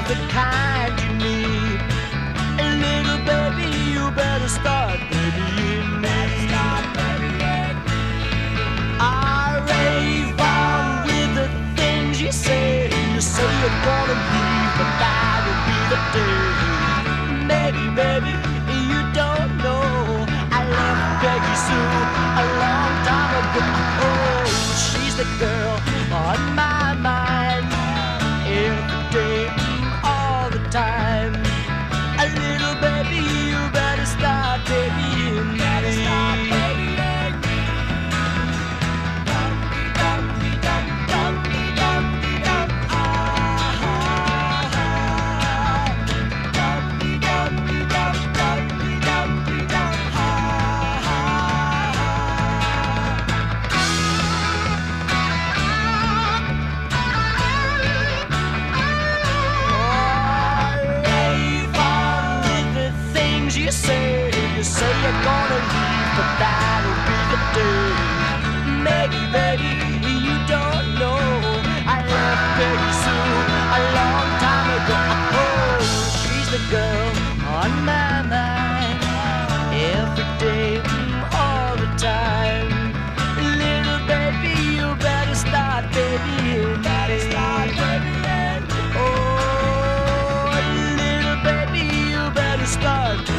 the kind you need. Little baby, you better start babying me. I rave on with the things you say. You say you're gonna leave, but that'll be the day. Maybe, baby, you don't know I left Peggy Sue a long time ago. Oh, she's the girl on my mind every day, all the time. A little baby, you better start babying me. You say you're gonna leave, but that'll be the day. Maybe, baby, you don't know I left Peggy Sue a long time ago. Oh, she's the girl on my mind every day, all the time. Little baby, you better start babying me. Oh, little baby, you better start